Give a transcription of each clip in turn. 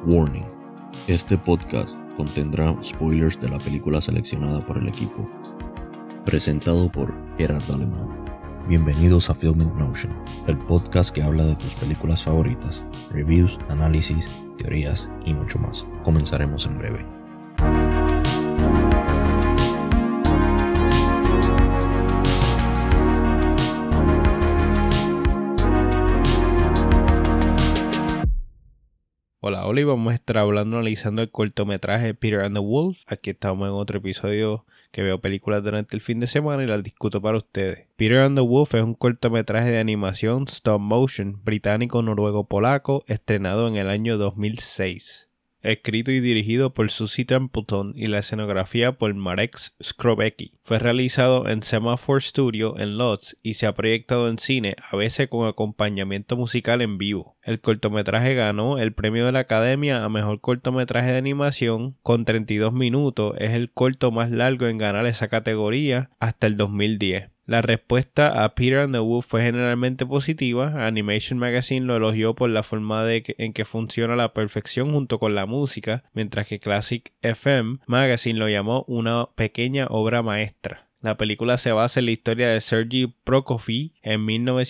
Warning. Este podcast contendrá spoilers de la película seleccionada por el equipo. Presentado por Gerard Alemán. Bienvenidos a Film in Notion, el podcast que habla de tus películas favoritas, reviews, análisis, teorías y mucho más. Comenzaremos en breve. Hola, vamos a estar analizando el cortometraje Peter and the Wolf. Aquí estamos en otro episodio que veo películas durante el fin de semana y las discuto para ustedes. Peter and the Wolf es un cortometraje de animación stop motion británico, noruego, polaco, estrenado en el año 2006. Escrito y dirigido por Susie Templeton y la escenografía por Marek Skrobecki. Fue realizado en Semaphore Studio en Lodz y se ha proyectado en cine, a veces con acompañamiento musical en vivo. El cortometraje ganó el premio de la Academia a Mejor Cortometraje de Animación con 32 minutos. Es el corto más largo en ganar esa categoría hasta el 2010. La respuesta a Peter and the Wolf fue generalmente positiva. Animation Magazine lo elogió por la forma en que funciona a la perfección junto con la música, mientras que Classic FM Magazine lo llamó una pequeña obra maestra. La película se basa en la historia de Sergei Prokofiev en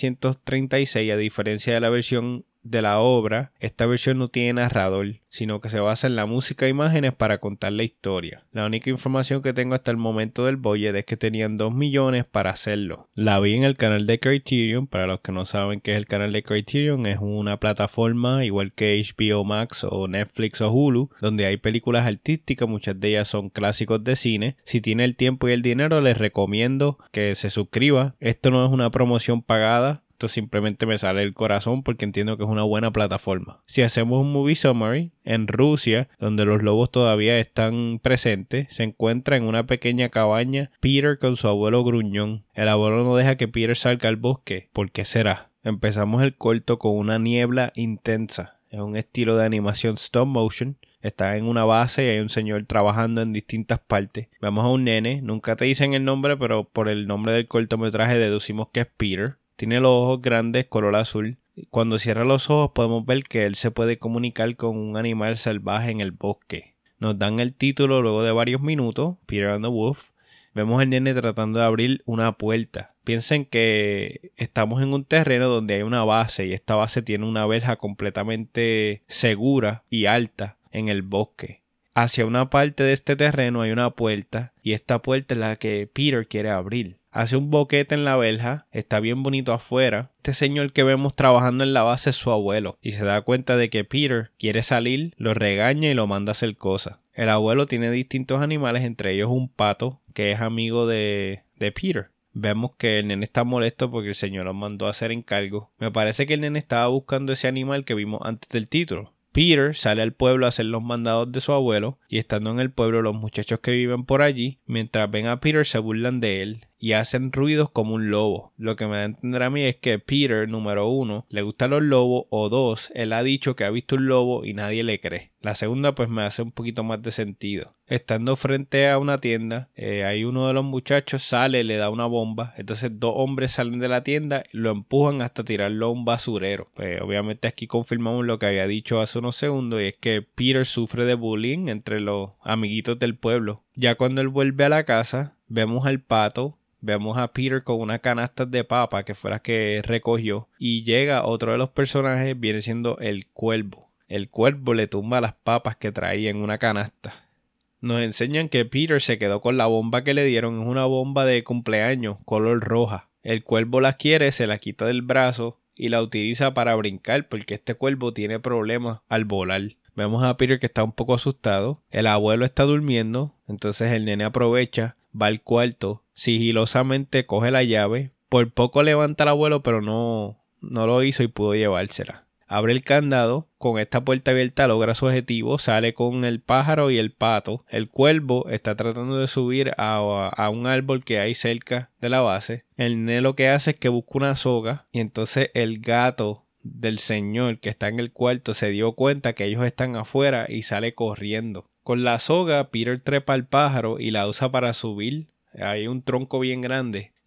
1936, a diferencia de la versión de la obra. Esta versión no tiene narrador, sino que se basa en la música e imágenes para contar la historia. La única información que tengo hasta el momento del budget es que tenían 2 millones para hacerlo. La vi en el canal de Criterion. Para los que no saben qué es el canal de Criterion, es una plataforma igual que HBO Max o Netflix o Hulu, donde hay películas artísticas, muchas de ellas son clásicos de cine. Si tiene el tiempo y el dinero, les recomiendo que se suscriba. Esto no es una promoción pagada. Esto simplemente me sale del corazón porque entiendo que es una buena plataforma. Si hacemos un movie summary, en Rusia, donde los lobos todavía están presentes, se encuentra en una pequeña cabaña Peter con su abuelo gruñón. El abuelo no deja que Peter salga al bosque. ¿Por qué será? Empezamos el corto con una niebla intensa. Es un estilo de animación stop motion. Está en una base y hay un señor trabajando en distintas partes. Vemos a un nene, nunca te dicen el nombre, pero por el nombre del cortometraje deducimos que es Peter. Tiene los ojos grandes, color azul. Cuando cierra los ojos podemos ver que él se puede comunicar con un animal salvaje en el bosque. Nos dan el título luego de varios minutos, Peter and the Wolf. Vemos al nene tratando de abrir una puerta. Piensen que estamos en un terreno donde hay una base y esta base tiene una verja completamente segura y alta en el bosque. Hacia una parte de este terreno hay una puerta y esta puerta es la que Peter quiere abrir. Hace un boquete en la verja, está bien bonito afuera. Este señor que vemos trabajando en la base es su abuelo y se da cuenta de que Peter quiere salir, lo regaña y lo manda a hacer cosas. El abuelo tiene distintos animales, entre ellos un pato que es amigo de Peter. Vemos que el nene está molesto porque el señor lo mandó a hacer encargo. Me parece que el nene estaba buscando ese animal que vimos antes del título. Peter sale al pueblo a hacer los mandados de su abuelo y estando en el pueblo los muchachos que viven por allí, mientras ven a Peter se burlan de él y hacen ruidos como un lobo. Lo que me da a entender a mí es que Peter, número 1, le gustan los lobos o 2, él ha dicho que ha visto un lobo y nadie le cree. La segunda pues me hace un poquito más de sentido. Estando frente a una tienda, hay uno de los muchachos sale, le da una bomba, entonces 2 hombres salen de la tienda, lo empujan hasta tirarlo a un basurero. Pues obviamente aquí confirmamos lo que había dicho hace unos segundos y es que Peter sufre de bullying entre los amiguitos del pueblo. Ya cuando él vuelve a la casa, vemos al pato. Vemos a Peter con una canasta de papa que fue la que recogió. Y llega otro de los personajes, viene siendo el cuervo. El cuervo le tumba las papas que traía en una canasta. Nos enseñan que Peter se quedó con la bomba que le dieron. Es una bomba de cumpleaños, color roja. El cuervo la quiere, se la quita del brazo y la utiliza para brincar porque este cuervo tiene problemas al volar. Vemos a Peter que está un poco asustado. El abuelo está durmiendo, entonces el nene aprovecha, va al cuarto, sigilosamente coge la llave. Por poco levanta al abuelo, pero no lo hizo y pudo llevársela. Abre el candado, con esta puerta abierta logra su objetivo, sale con el pájaro y el pato. El cuervo está tratando de subir a un árbol que hay cerca de la base. El nene lo que hace es que busca una soga y entonces el gato del señor que está en el cuarto se dio cuenta que ellos están afuera y sale corriendo. Con la soga, Peter trepa al pájaro y la usa para subir. Hay un tronco bien grande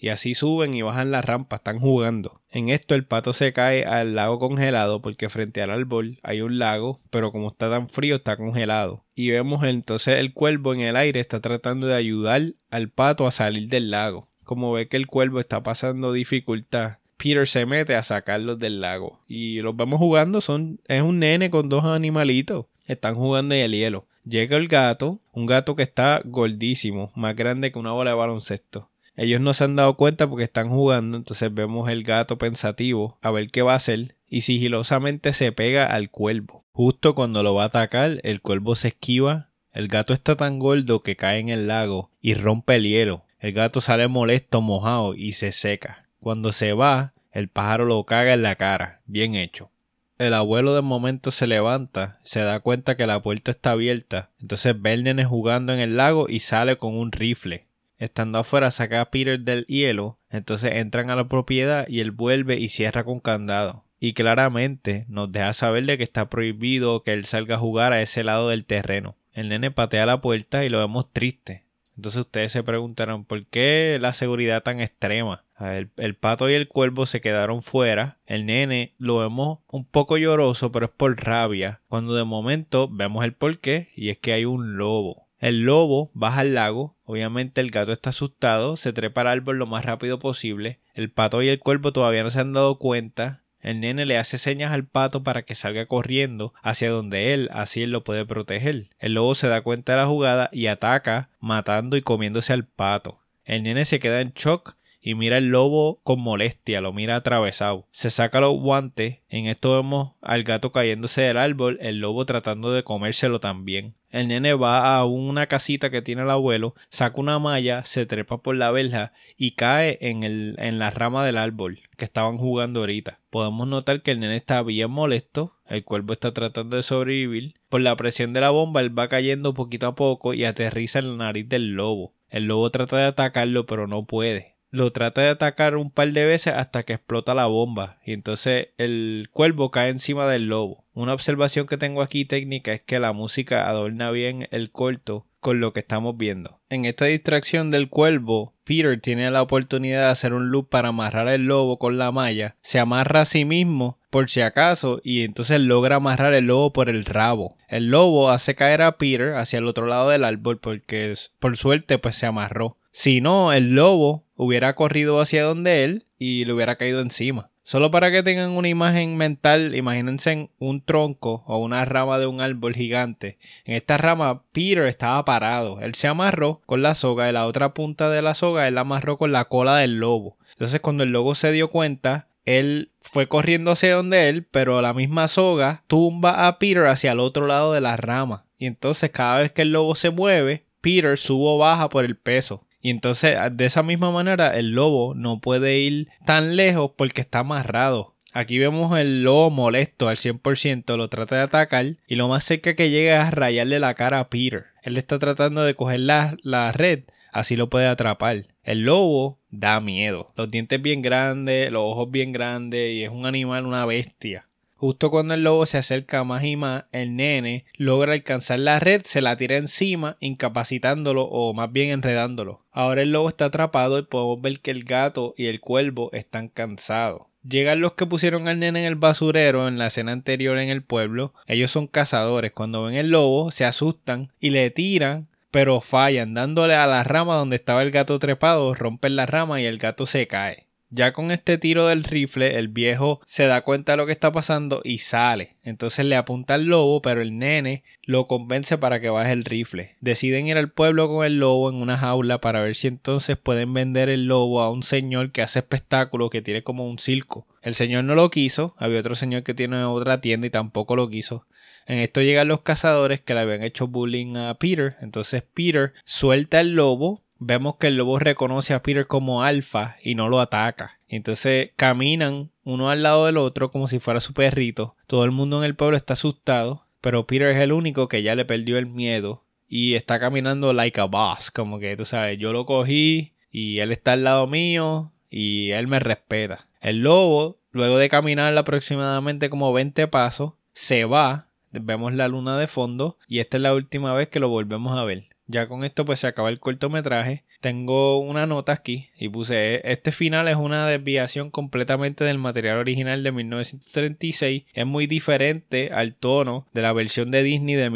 y así suben y bajan la rampa, están jugando. En esto el pato se cae al lago congelado porque frente al árbol hay un lago, pero como está tan frío está congelado. Y vemos entonces el cuervo en el aire está tratando de ayudar al pato a salir del lago. Como ve que el cuervo está pasando dificultad, Peter se mete a sacarlos del lago. Y los vemos jugando, es un nene con dos animalitos. Están jugando en el hielo. Llega el gato, un gato que está gordísimo, más grande que una bola de baloncesto. Ellos no se han dado cuenta porque están jugando, entonces vemos el gato pensativo a ver qué va a hacer y sigilosamente se pega al cuervo. Justo cuando lo va a atacar, el cuervo se esquiva. El gato está tan gordo que cae en el lago y rompe el hielo. El gato sale molesto, mojado y se seca. Cuando se va, el pájaro lo caga en la cara. Bien hecho. El abuelo de momento se levanta, se da cuenta que la puerta está abierta. Entonces ve al nene jugando en el lago y sale con un rifle. Estando afuera saca a Peter del hielo, entonces entran a la propiedad y él vuelve y cierra con candado. Y claramente nos deja saber de que está prohibido que él salga a jugar a ese lado del terreno. El nene patea la puerta y lo vemos triste. Entonces ustedes se preguntarán ¿por qué la seguridad tan extrema? El pato y el cuervo se quedaron fuera. El nene lo vemos un poco lloroso, pero es por rabia. Cuando de momento vemos el porqué y es que hay un lobo. El lobo baja al lago. Obviamente el gato está asustado. Se trepa al árbol lo más rápido posible. El pato y el cuervo todavía no se han dado cuenta. El nene le hace señas al pato para que salga corriendo hacia donde él, así él lo puede proteger. El lobo se da cuenta de la jugada y ataca, matando y comiéndose al pato. El nene se queda en shock y mira al lobo con molestia, lo mira atravesado. Se saca los guantes, en esto vemos al gato cayéndose del árbol, el lobo tratando de comérselo también. El nene va a una casita que tiene el abuelo, saca una malla, se trepa por la verja y cae en la rama del árbol que estaban jugando ahorita. Podemos notar que el nene está bien molesto, el cuervo está tratando de sobrevivir. Por la presión de la bomba él va cayendo poquito a poco y aterriza en la nariz del lobo. El lobo trata de atacarlo pero no puede. Lo trata de atacar un par de veces hasta que explota la bomba y entonces el cuervo cae encima del lobo. Una observación que tengo aquí técnica es que la música adorna bien el corto con lo que estamos viendo. En esta distracción del cuervo, Peter tiene la oportunidad de hacer un loop para amarrar el lobo con la malla. Se amarra a sí mismo por si acaso y entonces logra amarrar el lobo por el rabo. El lobo hace caer a Peter hacia el otro lado del árbol porque por suerte pues se amarró. Si no, el lobo hubiera corrido hacia donde él y le hubiera caído encima. Solo para que tengan una imagen mental, imagínense un tronco o una rama de un árbol gigante. En esta rama Peter estaba parado. Él se amarró con la soga y la otra punta de la soga él la amarró con la cola del lobo. Entonces cuando el lobo se dio cuenta, él fue corriendo hacia donde él, pero la misma soga tumba a Peter hacia el otro lado de la rama. Y entonces cada vez que el lobo se mueve, Peter sube o baja por el peso. Y entonces de esa misma manera el lobo no puede ir tan lejos porque está amarrado. Aquí vemos el lobo molesto al 100%, lo trata de atacar y lo más cerca que llega es a rayarle la cara a Peter. Él está tratando de coger la red, así lo puede atrapar. El lobo da miedo, los dientes bien grandes, los ojos bien grandes y es un animal, una bestia. Justo cuando el lobo se acerca más y más, el nene logra alcanzar la red, se la tira encima, incapacitándolo o más bien enredándolo. Ahora el lobo está atrapado y podemos ver que el gato y el cuervo están cansados. Llegan los que pusieron al nene en el basurero en la escena anterior en el pueblo. Ellos son cazadores. Cuando ven el lobo, se asustan y le tiran, pero fallan, dándole a la rama donde estaba el gato trepado, rompen la rama y el gato se cae. Ya con este tiro del rifle, el viejo se da cuenta de lo que está pasando y sale. Entonces le apunta al lobo, pero el nene lo convence para que baje el rifle. Deciden ir al pueblo con el lobo en una jaula para ver si entonces pueden vender el lobo a un señor que hace espectáculos, que tiene como un circo. El señor no lo quiso, había otro señor que tiene otra tienda y tampoco lo quiso. En esto llegan los cazadores que le habían hecho bullying a Peter. Entonces Peter suelta el lobo. Vemos que el lobo reconoce a Peter como alfa y no lo ataca. Entonces caminan uno al lado del otro como si fuera su perrito. Todo el mundo en el pueblo está asustado, pero Peter es el único que ya le perdió el miedo y está caminando like a boss. Como que tú sabes, yo lo cogí y él está al lado mío y él me respeta. El lobo, luego de caminar aproximadamente como 20 pasos, se va. Vemos la luna de fondo y esta es la última vez que lo volvemos a ver. Ya con esto pues se acaba el cortometraje. tengo una nota aquí y puse: este final es una desviación completamente del material original de 1936. Es muy diferente al tono de la versión de Disney de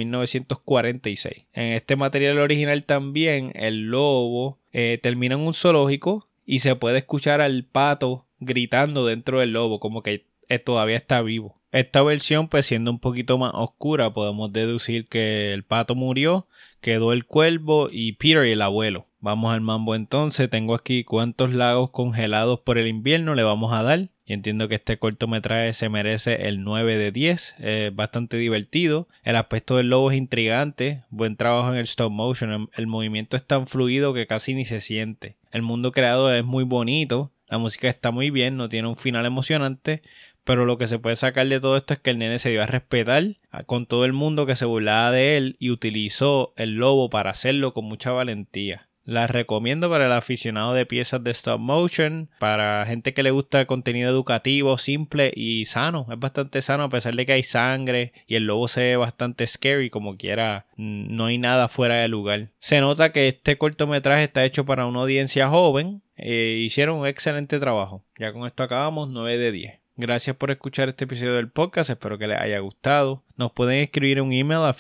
1946. En este material original también el lobo termina en un zoológico y se puede escuchar al pato gritando dentro del lobo, como que todavía está vivo. Esta versión, pues siendo un poquito más oscura, podemos deducir que el pato murió, quedó el cuervo y Peter y el abuelo. Vamos al mambo entonces. Tengo aquí cuántos lagos congelados por el invierno le vamos a dar. Y entiendo que este cortometraje se merece el 9 de 10. Es bastante divertido. El aspecto del lobo es intrigante. Buen trabajo en el stop motion. El movimiento es tan fluido que casi ni se siente. El mundo creado es muy bonito. La música está muy bien. No tiene un final emocionante. Pero lo que se puede sacar de todo esto es que el nene se dio a respetar con todo el mundo que se burlaba de él y utilizó el lobo para hacerlo con mucha valentía. La recomiendo para el aficionado de piezas de stop motion, para gente que le gusta contenido educativo, simple y sano. Es bastante sano a pesar de que hay sangre y el lobo se ve bastante scary, como quiera. No hay nada fuera de lugar. Se nota que este cortometraje está hecho para una audiencia joven. Hicieron un excelente trabajo. Ya con esto acabamos, 9 de 10. Gracias por escuchar este episodio del podcast, espero que les haya gustado. Nos pueden escribir un email a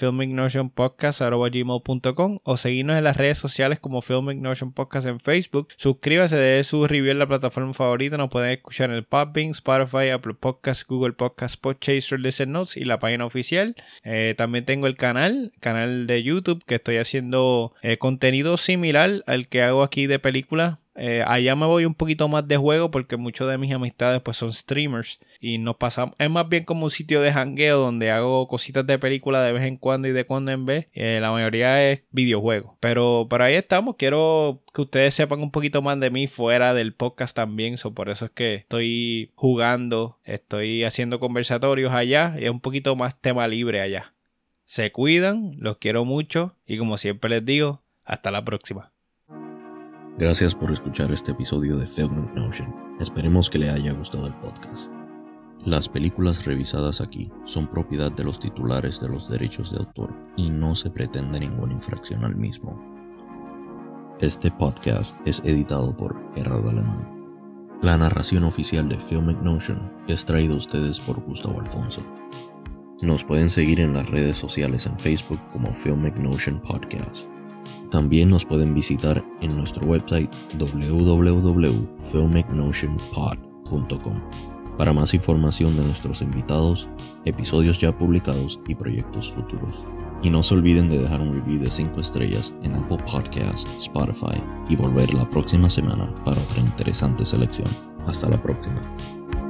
filmignorationpodcast@gmail.com o seguirnos en las redes sociales como Film Ignoration Podcast en Facebook. Suscríbanse, den su review en la plataforma favorita. Nos pueden escuchar en el Podbean, Spotify, Apple Podcasts, Google Podcasts, Podchaser, Listen Notes y la página oficial. También tengo el canal de YouTube que estoy haciendo contenido similar al que hago aquí de películas. Allá me voy un poquito más de juego porque muchos de mis amistades pues son streamers y nos pasamos, es más bien como un sitio de jangueo donde hago cositas de película de vez en cuando y de cuando en vez. La mayoría es videojuegos, pero por ahí estamos. Quiero que ustedes sepan un poquito más de mí fuera del podcast también, por eso es que estoy jugando, estoy haciendo conversatorios allá y es un poquito más tema libre allá. Se cuidan, los quiero mucho y como siempre les digo, hasta la próxima. Gracias por escuchar este episodio de Film Ignoration. Esperemos que le haya gustado el podcast. Las películas revisadas aquí son propiedad de los titulares de los derechos de autor y no se pretende ninguna infracción al mismo. Este podcast es editado por Gerardo Alemán. La narración oficial de Film Ignoration es traída a ustedes por Gustavo Alfonso. Nos pueden seguir en las redes sociales en Facebook como Film Ignoration Podcast. También nos pueden visitar en nuestro website www.filmignotionpod.com para más información de nuestros invitados, episodios ya publicados y proyectos futuros. Y no se olviden de dejar un review de 5 estrellas en Apple Podcasts, Spotify y volver la próxima semana para otra interesante selección. Hasta la próxima.